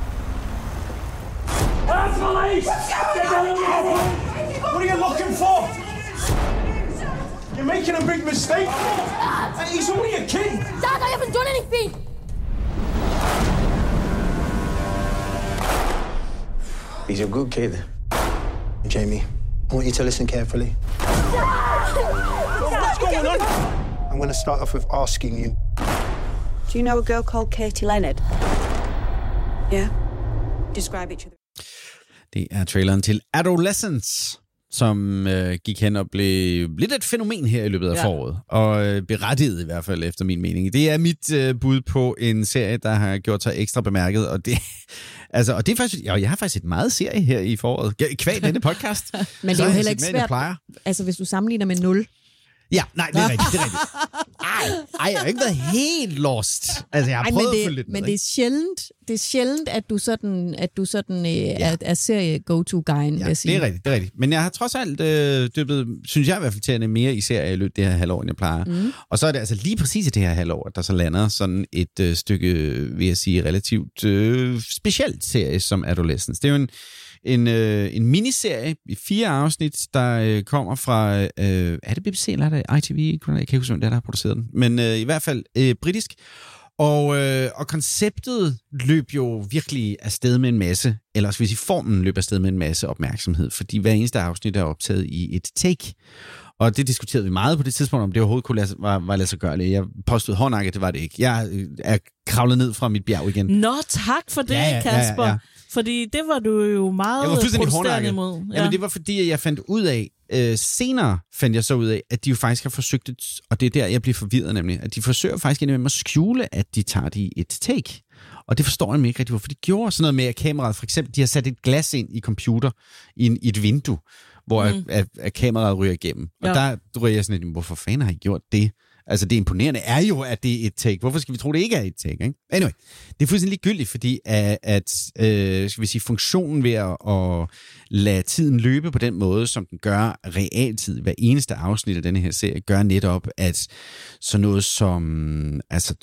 What are you looking for? You're making a big mistake. He's only a kid. Dad, I haven't done anything. He's a good kid. Jamie, I want you to listen carefully. What's going on? I'm going to start off with asking you. Do you know a girl called Katie Leonard? Yeah. Describe each other. Det er traileren til Adolescence, som gik hen og blev lidt et fænomen her i løbet af foråret. Og berettiget i hvert fald, efter min mening. Det er mit bud på en serie, der har gjort sig ekstra bemærket. Og det, og det er faktisk, jeg har faktisk et meget serie her i foråret. Kvad denne podcast. Men det er jo heller ikke svært. Altså, hvis du sammenligner med 0. Ja, nej, det er rigtigt. Ej, jeg har ikke været helt lost. Altså, jeg har prøvet at følge lidt med. Men det er sjældent, at du sådan er serie go-to-guyen, vil jeg sige. Det er rigtigt. Men jeg har trods alt dyppet, synes jeg i hvert fald, til mere i serie i løbet det her halvår, end jeg plejer. Mm. Og så er det altså lige præcis i det her halvår, at der så lander sådan et stykke, vil jeg sige, relativt specielt serie som Adolescence. Det er jo en miniserie i 4 afsnit, der kommer fra... er det BBC eller er det ITV? Jeg kan ikke huske, hvem der har produceret den. Men i hvert fald britisk. Og konceptet løb jo virkelig afsted med en masse, eller hvis i formen løb afsted med en masse opmærksomhed, fordi hver eneste afsnit er optaget i et take. Og det diskuterede vi meget på det tidspunkt, om det overhovedet kunne var lade sig gøre det. Jeg påstod hårdnakket, det var det ikke. Jeg er kravlet ned fra mit bjerg igen. Nå, tak for det, Kasper. Ja. Fordi det var du jo meget protesterende imod. Ja. Jamen, det var fordi, at jeg fandt ud af, senere fandt jeg så ud af, at de jo faktisk har forsøgt, og det er der, jeg bliver forvirret nemlig, at de forsøger faktisk indimellem at skjule, at de tager det i et take. Og det forstår jeg ikke rigtig, hvorfor de gjorde sådan noget med, at kameraet, for eksempel, de har sat et glas ind i computer i et vindue, hvor at kameraet ryger igennem. Og der ryger jeg sådan lidt, hvorfor fanden har I gjort det? Altså det imponerende er jo, at det er et take. Hvorfor skal vi tro, det ikke er et take? Ikke? Anyway, det er fuldstændig ligegyldigt, fordi skal vi sige, funktionen ved at lade tiden løbe på den måde, som den gør realtid, hver eneste afsnit af denne her serie, gør netop, at sådan noget som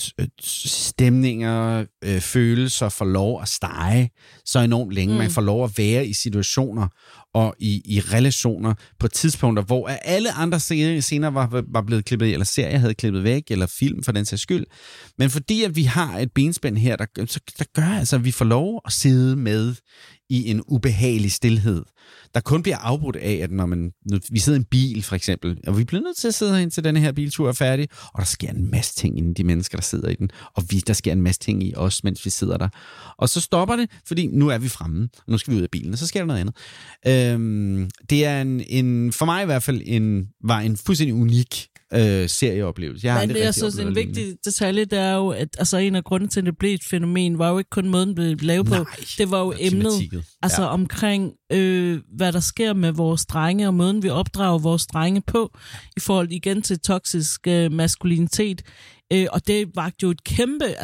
stemninger, følelser får lov at stege så enormt længe. Man får lov at være i situationer og i relationer på tidspunkter, hvor alle andre scener var blevet klippet i, eller serier havde klippet væk, eller film for den sags skyld. Men fordi at vi har et benspænd her, der gør altså, at vi får lov at sidde med i en ubehagelig stilhed, der kun bliver afbrudt af, at når vi sidder i en bil for eksempel, og vi bliver nødt til at sidde herinde til denne her biltur er færdig, og der sker en masse ting inden de mennesker, der sidder i den, og der sker en masse ting i os, mens vi sidder der. Og så stopper det, fordi nu er vi fremme, og nu skal vi ud af bilen, og så sker der noget andet. Det er for mig i hvert fald var en fuldstændig unik serieoplevelse. Jeg har aldrig jeg synes, en vigtig detalje, det er jo, at altså, en af grunden til, at det blev et fænomen, var jo ikke kun måden, det blev lavet på. Det var jo emnet omkring, hvad der sker med vores drenge, og måden, vi opdrager vores drenge på, i forhold igen til toksisk maskulinitet. Og det var jo et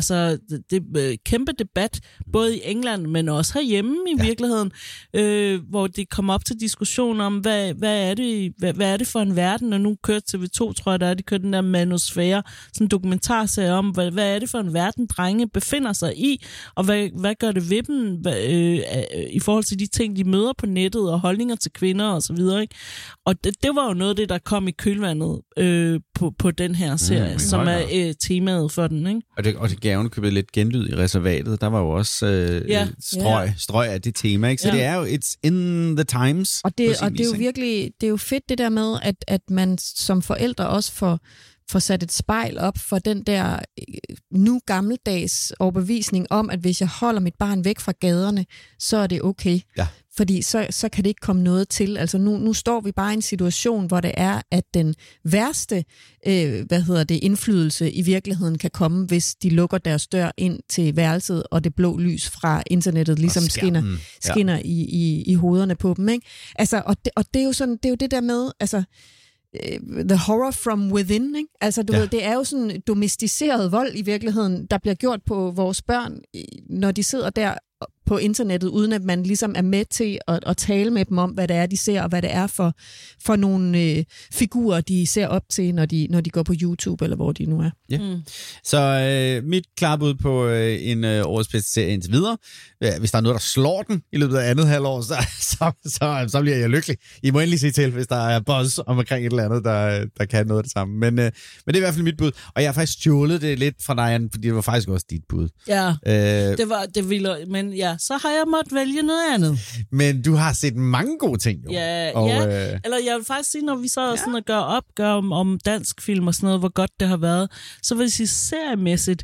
kæmpe debat, både i England, men også herhjemme i virkeligheden, hvor det kom op til diskussion om, hvad er det for en verden, og nu kørte TV2, tror jeg, de kørte den der Manusfære, sådan en dokumentarserie om, hvad er det for en verden, drenge befinder sig i, og hvad gør det ved dem, i forhold til de ting, de møder på nettet, og holdninger til kvinder og så videre, ikke? Og det var jo noget af det, der kom i kølvandet på den her serie, som er temaet for den, ikke? Og det gav jo købet lidt genlyd i reservatet. Der var jo også strøg af det tema, ikke? Så det er jo, it's in the times. Og det er jo virkelig, det er jo fedt det der med, at man som forældre også får sat et spejl op for den der nu gammeldags overbevisning om, at hvis jeg holder mit barn væk fra gaderne, så er det okay. Ja. Fordi så kan det ikke komme noget til. Altså nu står vi bare i en situation, hvor det er, at den værste indflydelse i virkeligheden kan komme, hvis de lukker deres dør ind til værelset, og det blå lys fra internettet ligesom skinner i hovederne på dem, ikke? Altså, og det er jo sådan, det er jo det der med, altså the horror from within, ikke? Altså du ved, det er jo sådan domesticeret vold i virkeligheden, der bliver gjort på vores børn, når de sidder der på internettet, uden at man ligesom er med til at tale med dem om, hvad det er, de ser, og hvad det er for nogle figurer, de ser op til, når de går på YouTube, eller hvor de nu er. Ja. Så mit klare bud på en årets bedste serie indtil videre. Hvis der er noget, der slår den i løbet af andet halvår, så bliver jeg lykkelig. I må endelig sige til, hvis der er buzz omkring et eller andet, der kan noget af det samme. Men det er i hvert fald mit bud. Og jeg har faktisk stjålet det lidt fra dig, fordi det var faktisk også dit bud. Ja, det ville, men ja, så har jeg måttet vælge noget andet. Men du har set mange gode ting, jo. Eller jeg vil faktisk sige, når vi så sådan at gøre opgør om dansk film og sådan noget, hvor godt det har været, så vil jeg sige seriemæssigt,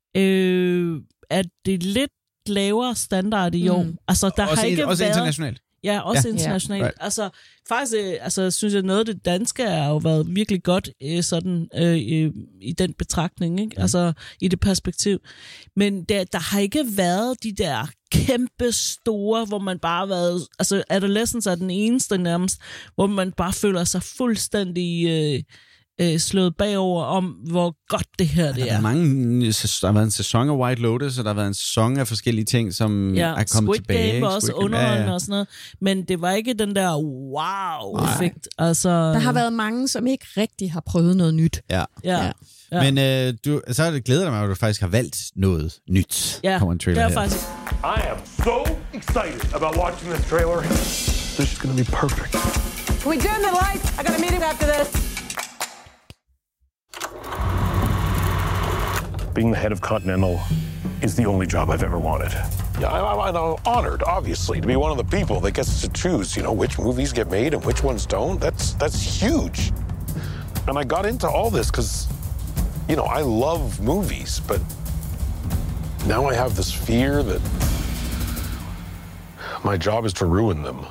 at det er lidt lavere standard i år. Altså, der har ikke også været... internationalt. Ja, også internationalt. Right. Altså, faktisk, synes jeg, noget af det danske har jo været virkelig godt sådan i den betragtning, ikke? Altså, i det perspektiv. Men der har ikke været de der kæmpe store, hvor man bare har været... Altså, Adolescence er den eneste nærmest, hvor man bare føler sig fuldstændig... slået bagover om, hvor godt det her det er. Der har været en sæson af White Lotus, og der har været en sæson af forskellige ting, som er kommet tilbage. Squid Game var også underholdende og sådan noget. Men det var ikke den der wow-effekt. Altså... Der har været mange, som ikke rigtig har prøvet noget nyt. Ja. Men så er det glæder mig, at du faktisk har valgt noget nyt. Ja, det er faktisk... I am so excited about watching this trailer. This is going to be perfect. Can we dim the lights? I got a meeting after this. Being the head of Continental is the only job I've ever wanted. Yeah, I'm honored, obviously, to be one of the people that gets to choose, which movies get made and which ones don't. That's huge. And I got into all this because, I love movies, but now I have this fear that my job is to ruin them.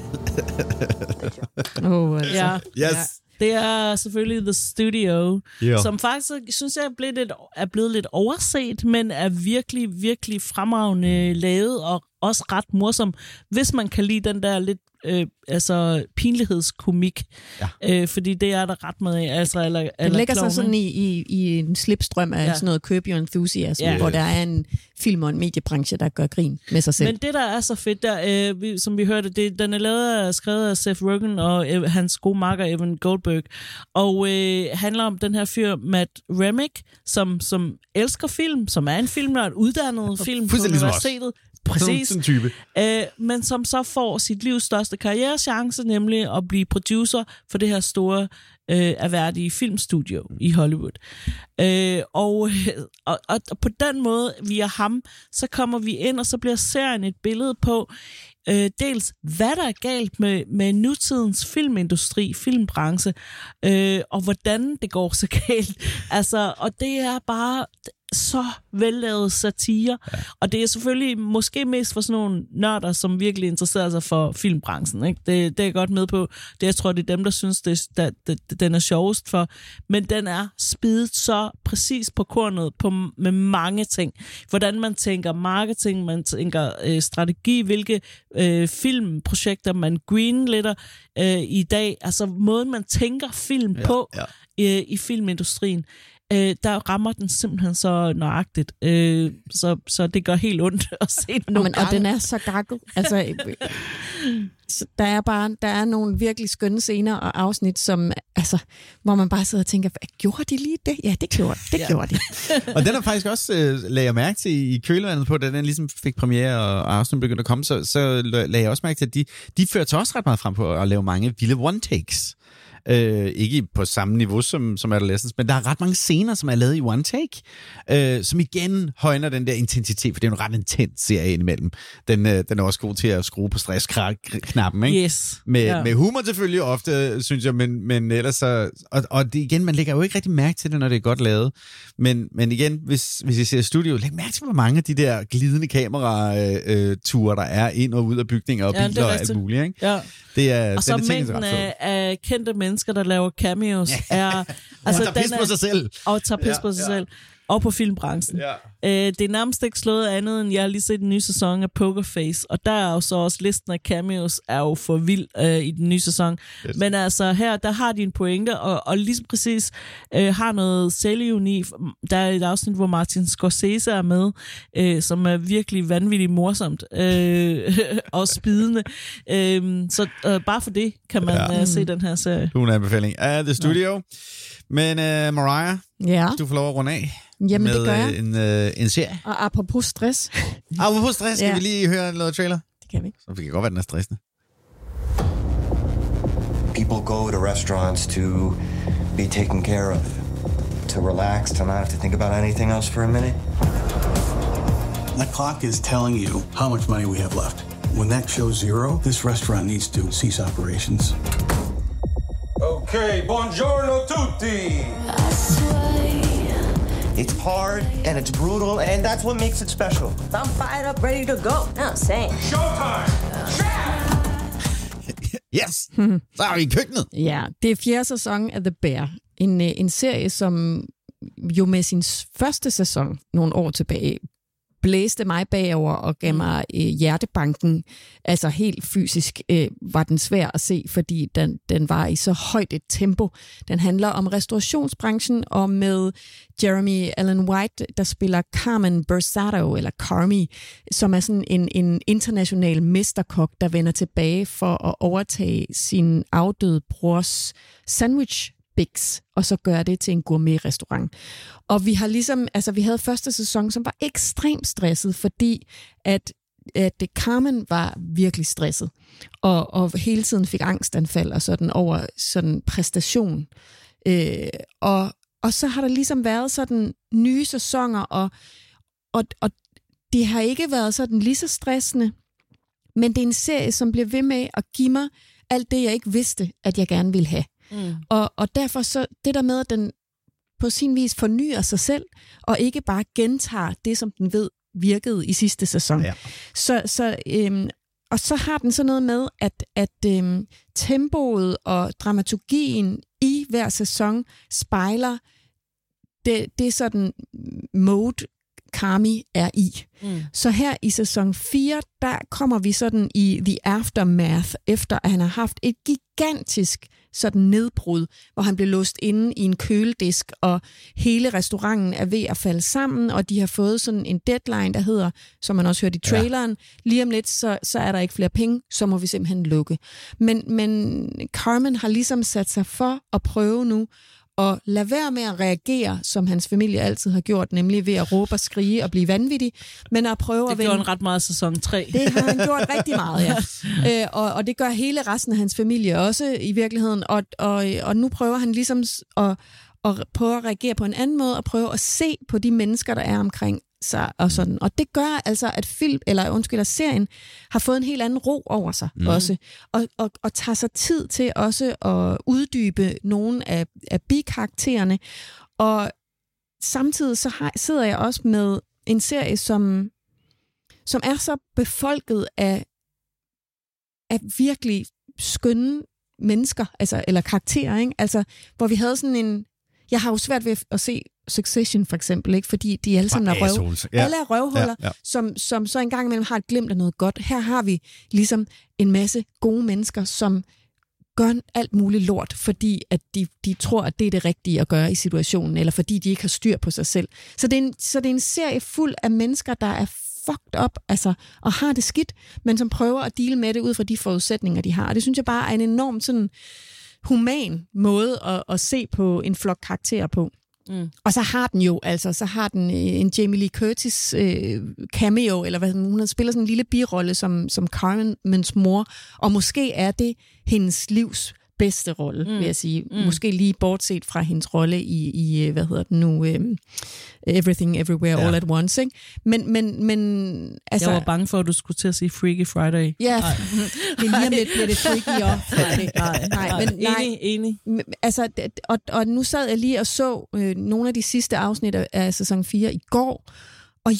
Ja. Yes. Ja. Det er selvfølgelig The Studio, som faktisk, synes jeg, er blevet lidt overset, men er virkelig, virkelig fremragende lavet, og også ret morsom, hvis man kan lide den der lidt pinlighedskomik, fordi det er der ret med af. Altså, den lægger sig sådan i en slipstrøm af sådan noget Curb Your Enthusiasm, hvor der er en film- og en mediebranche, der gør grin med sig selv. Men det, der er så fedt, der, som vi hørte, den er skrevet af Seth Rogen og hans gode makker Evan Goldberg, og handler om den her fyr, Matt Remick, som elsker film, som er en filmnørd, uddannet film på universitetet. Præcis. Sådan type. Men som så får sit livs største karrierechance, nemlig at blive producer for det her store erhverdige filmstudio i Hollywood. Og på den måde, via ham, så kommer vi ind, og så bliver serien et billede på dels, hvad der er galt med nutidens filmindustri, filmbranche, og hvordan det går så galt. Altså, og det er bare... så vellavet satire. Ja. Og det er selvfølgelig måske mest for sådan nogle nørder, som virkelig interesserer sig for filmbranchen. Ikke? Det er jeg godt med på. Jeg tror, det er dem, der synes, den er sjovest for. Men den er spidet så præcis på kornet med mange ting. Hvordan man tænker marketing, man tænker strategi, hvilke filmprojekter man greenlitter i dag. Altså måden, man tænker film på i filmindustrien. Der rammer den simpelthen så nøjagtigt. Så det gør helt ondt at se den nogle gange. Og den er så gakket. Altså, der er nogle virkelig skønne scener og afsnit, som, altså, hvor man bare sidder og tænker, gjorde de lige det? Ja, det gjorde de. Og den er faktisk også, lagde jeg mærke til i kølvandet på, da den ligesom fik premiere, og afsnit begyndte at komme, så lagde jeg også mærke til, at de førte sig også ret meget frem på at lave mange vilde one-takes. Ikke på samme niveau som Adolescence, men der er ret mange scener, som er lavet i one take, som igen højner den der intensitet, for det er en ret intens serie indimellem. Den er også god til at skrue på stressknappen, ikke? Yes. Med humor selvfølgelig ofte, synes jeg, men ellers så... Og det igen, man lægger jo ikke rigtig mærke til det, når det er godt lavet. Men igen, hvis I ser studio, læg mærke til, hvor mange af de der glidende kamerature, der er ind og ud af bygninger og biler og alt muligt, ikke? Ja. Det er, og så mængden af kendte mennesker, der laver cameos, er... Altså, og tager pis på sig selv. Og tager pis på sig selv. Og på filmbranchen. Ja. Det er nærmest ikke slået andet, end jeg har lige set den nye sæson af Poker Face, og der er jo så også listen af cameos er jo for vild i den nye sæson. Yes. Men altså her, der har de en pointe, og lige præcis har noget selvivni. Der er et afsnit, hvor Martin Scorsese er med, som er virkelig vanvittigt morsomt og spidende. Så bare for det kan man se den her serie. Du er en anbefaling af The Studio. Ja. Men Mariah, du får lov at runde af. Jamen, med det gør jeg. En serie. Og apropos stress. Apropos stress, skal vi lige høre noget trailer? Det kan vi. Så det kan godt være, den er stressende. People go to restaurants to be taken care of, to relax, to not have to think about anything else for a minute. The clock is telling you how much money we have left. When that shows zero, this restaurant needs to cease operations. Okay, buongiorno tutti! It's hard, and it's brutal, and that's what makes it special. I'm fired up, ready to go. No, same. Showtime! Yes! Så er vi i køkkenet. Ja, det er 4. sæson af The Bear. En serie, som jo med sin første sæson nogle år tilbage blæste mig bagover og gav mig hjertebanken. Altså helt fysisk var den svær at se, fordi den var i så højt et tempo. Den handler om restaurationsbranchen, og med Jeremy Allen White, der spiller Carmen Bursado, eller Carmi, som er sådan en international mesterkok, der vender tilbage for at overtage sin afdøde brors sandwich Bix, og så gør det til en gourmet-restaurant. Og vi har ligesom, altså vi havde første sæson, som var ekstremt stresset, fordi at Carmen var virkelig stresset, og hele tiden fik angstanfald og sådan over sådan præstation. Og så har der ligesom været sådan nye sæsoner, og det har ikke været sådan lige så stressende, men det er en serie, som bliver ved med at give mig alt det, jeg ikke vidste, at jeg gerne ville have. Og derfor så det der med, at den på sin vis fornyer sig selv, og ikke bare gentager det, som den ved virkede i sidste sæson. Ja. Og så har den så noget med, at tempoet og dramaturgien i hver sæson spejler det sådan mode, Carmi er i. Så her i sæson 4, der kommer vi sådan i the aftermath, efter at han har haft et gigantisk sådan nedbrud, hvor han blev låst inde i en køledisk, og hele restauranten er ved at falde sammen, og de har fået sådan en deadline, der hedder, som man også hørte i traileren, lige om lidt, så er der ikke flere penge, så må vi simpelthen lukke. Men Carmen har ligesom sat sig for at prøve nu og lade være med at reagere, som hans familie altid har gjort, nemlig ved at råbe og skrige og blive vanvittig, men at prøve at vende... Det gjorde han ret meget sæson 3. Det har han gjort rigtig meget, ja. Og det gør hele resten af hans familie også i virkeligheden, og nu prøver han ligesom at prøve at reagere på en anden måde, og prøve at se på de mennesker, der er omkring sig, og sådan. Og det gør altså, at serien har fået en helt anden ro over sig også, og tager sig tid til også at uddybe nogle af bikaraktererne, og samtidig så sidder jeg også med en serie, som er så befolket af virkelig skønne mennesker, altså, eller karakterer, ikke? Altså, hvor vi havde sådan en... Jeg har jo svært ved at se Succession for eksempel, ikke? Fordi de alle sammen er alle er røvhuller, som så engang imellem har et glimt af noget godt. Her har vi ligesom en masse gode mennesker, som gør alt muligt lort, fordi at de tror, at det er det rigtige at gøre i situationen, eller fordi de ikke har styr på sig selv. Så det er en serie fuld af mennesker, der er fucked up, altså, og har det skidt, men som prøver at deale med det ud fra de forudsætninger, de har. Og det synes jeg bare er en enormt sådan human måde at se på en flok karakterer på. Og så har den en Jamie Lee Curtis cameo, eller hvad hun spiller sådan en lille birolle som Carmens mor, og måske er det hendes livs bedste rolle, vil jeg sige. Måske lige bortset fra hendes rolle i hvad hedder den nu, Everything Everywhere All at Once, ikke? Men altså... Jeg var bange for, at du skulle til at sige Freaky Friday. Ja, men lige om lidt bliver det Freaky Friday. Enig. Altså, og nu sad jeg lige og så nogle af de sidste afsnit af sæson 4 i går, og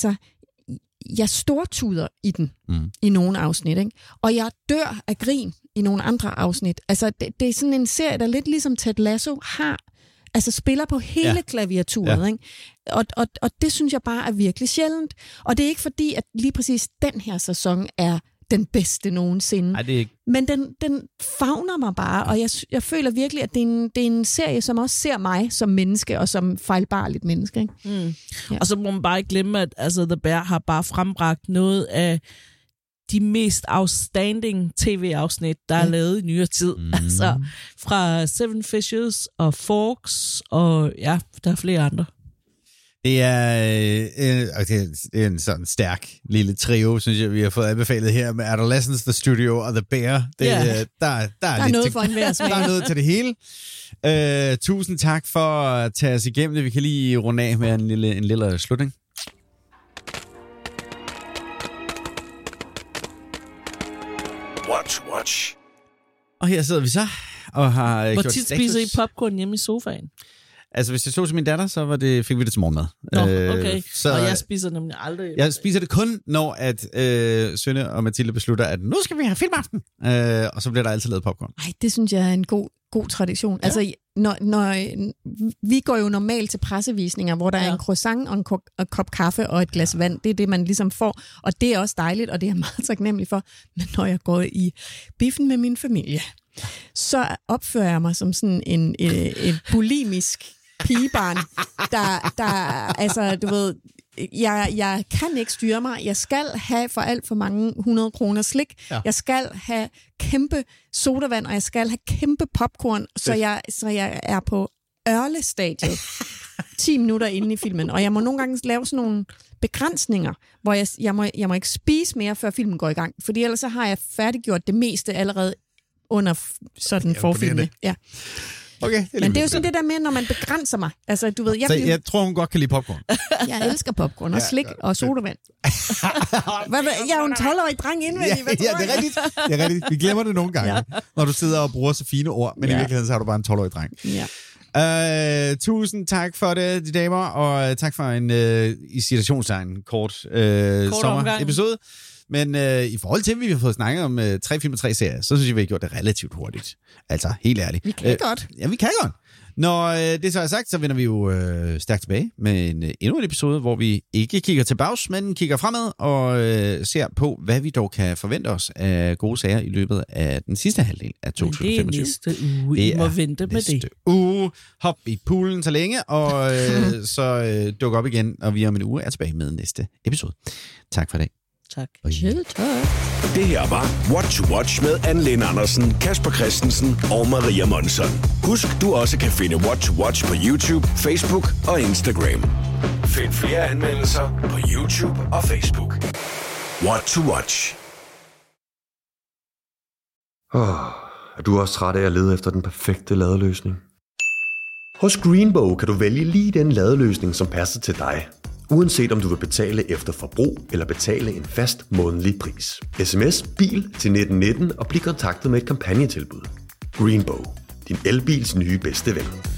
jeg stortuder i den i nogle afsnit, ikke? Og jeg dør af grin i nogle andre afsnit. Altså, det er sådan en serie, der lidt ligesom Ted Lasso spiller på hele klaviaturet, ikke? Og det synes jeg bare er virkelig sjældent. Og det er ikke fordi, at lige præcis den her sæson er den bedste nogensinde. Nej, det er ikke. Men den favner mig bare, og jeg føler virkelig, at det er en serie, som også ser mig som menneske, og som fejlbarligt menneske. Ikke? Ja. Og så må man bare ikke glemme, at The Bear har bare frembragt noget af de mest outstanding tv-afsnit, der er lavet i nyere tid. Altså fra Seven Fishes og Forks, og ja, der er flere andre. Det er en sådan stærk lille trio, synes jeg, vi har fået anbefalet her med Adolescence, The Studio og The Bear. Der er noget for enhver smag. Der er noget til det hele. Tusind tak for at tage os igennem det. Vi kan lige runde af med en lille slutning. Watch. Og her sidder vi så og har Hvor gjort tit spiser I popcorn hjemme i sofaen? Altså, hvis jeg så til min datter, så fik vi det til morgenmad. Okay. Og jeg spiser nemlig aldrig. Jeg spiser det kun, når at Sønne og Mathilde beslutter, at nu skal vi have filmaften. Og så bliver der altid lavet popcorn. Ej, det synes jeg er en god tradition. Ja. Altså, når vi går jo normalt til pressevisninger, hvor der er en croissant og en kop kaffe og et glas vand. Det er det, man ligesom får. Og det er også dejligt, og det er jeg meget taknemmelig for. Men når jeg går i biffen med min familie, så opfører jeg mig som sådan en bulimisk pigebarn, der altså, du ved, jeg kan ikke styre mig. Jeg skal have for alt for mange 100 kroner slik. Ja. Jeg skal have kæmpe sodavand, og jeg skal have kæmpe popcorn, så jeg er på ørlestadiet 10 minutter inde i filmen. Og jeg må nogle gange lave sådan nogle begrænsninger, hvor jeg må ikke spise mere, før filmen går i gang. Fordi ellers så har jeg færdiggjort det meste allerede under sådan forfilmene. Ja. Okay, men det er jo sådan det der med, når man begrænser mig. Altså, du ved, jeg tror, hun godt kan lide popcorn. Jeg elsker popcorn og slik og sodavand. Jeg er jo en 12-årig dreng indvendig. Ja, det er rigtigt. Vi glemmer det nogle gange, når du sidder og bruger så fine ord, men i virkeligheden så har du bare en 12-årig dreng. Ja. Tusind tak for det, de damer, og tak for en i citationstegn kort sommer-episode. Men i forhold til, at vi har fået snakket om 3 film og 3 serier, så synes jeg, vi har gjort det relativt hurtigt. Altså, helt ærligt. Vi kan godt. Ja, vi kan godt. Når det så er sagt, så vender vi jo stærkt tilbage med endnu en episode, hvor vi ikke kigger tilbage, men kigger fremad og ser på, hvad vi dog kan forvente os af gode sager i løbet af den sidste halvdel af 2025. Det er næste uge. I må vente med det. Uge. Hop i poolen så længe, og så dukker op igen, og vi om en uge er tilbage med næste episode. Tak for i dag. Tak. Det her var What to Watch med Anne Linde Andersen, Kasper Christensen og Maria Monson. Husk, du også kan finde What to Watch på YouTube, Facebook og Instagram. Find flere anmeldelser på YouTube og Facebook. What to Watch. Er du også træt af at lede efter den perfekte ladeløsning? Hos Greenbow kan du vælge lige den ladeløsning, som passer til dig. Uanset om du vil betale efter forbrug eller betale en fast månedlig pris. SMS bil til 1919 og bliv kontaktet med et kampagnetilbud. Greenbow, din elbils nye bedste ven.